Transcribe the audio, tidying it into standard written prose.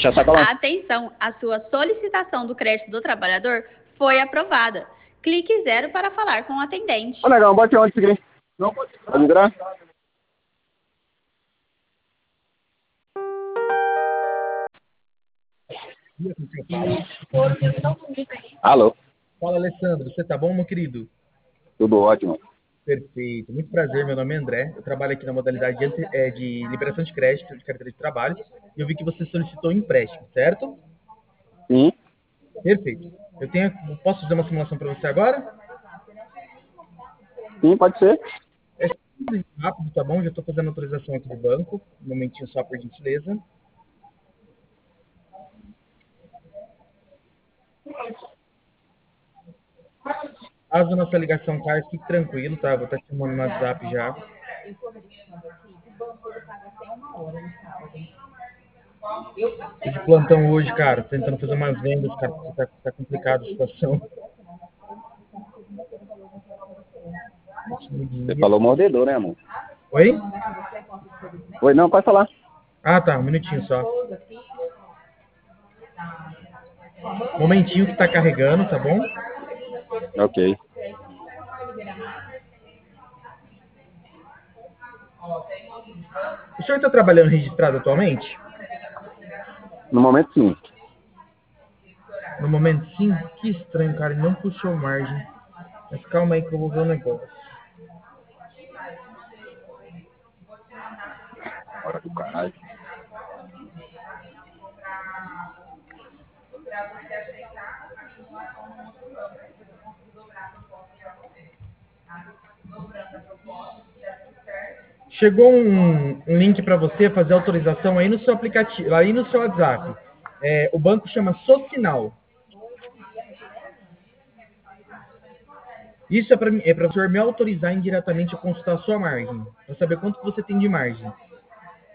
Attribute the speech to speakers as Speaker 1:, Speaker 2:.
Speaker 1: Deixa sacolar.
Speaker 2: Atenção, a sua solicitação do crédito do trabalhador foi aprovada. Clique 0 para falar com o atendente.
Speaker 1: Ô, negão, bote onde seguir. Não pode virar. Alô,
Speaker 3: Fala, Alessandro. Você tá bom, meu querido?
Speaker 1: tudo ótimo.
Speaker 3: Perfeito. Muito prazer. Meu nome é André. Eu trabalho aqui na modalidade de liberação de crédito de carteira de trabalho. E eu vi que você solicitou um empréstimo, certo?
Speaker 1: Sim,
Speaker 3: Perfeito. Posso fazer uma simulação para você agora?
Speaker 1: sim, pode ser.
Speaker 3: É simples e rápido, tá bom? Já estou fazendo a autorização aqui do banco. Um momentinho só, por gentileza. Caso a nossa ligação caia, fique tranquilo, tá? Vou estar te chamando no WhatsApp já. Tô de plantão hoje, cara. Tô tentando fazer umas vendas, cara, porque tá complicada a situação.
Speaker 1: Você falou mordedor, né, amor?
Speaker 3: Oi?
Speaker 1: Oi, não, pode falar.
Speaker 3: Ah, tá. Um minutinho só. Momentinho que tá carregando, tá bom?
Speaker 1: Ok.
Speaker 3: O senhor tá trabalhando registrado atualmente?
Speaker 1: No momento, sim.
Speaker 3: No momento, sim. Que estranho, cara. Ele não puxou margem. Mas calma aí que eu vou ver o negócio.
Speaker 1: Hora do caralho.
Speaker 3: Chegou um link para você fazer autorização aí no seu aplicativo, aí no seu WhatsApp. O banco chama Socinal. Isso é para o senhor me autorizar indiretamente a consultar a sua margem, para saber quanto que você tem de margem.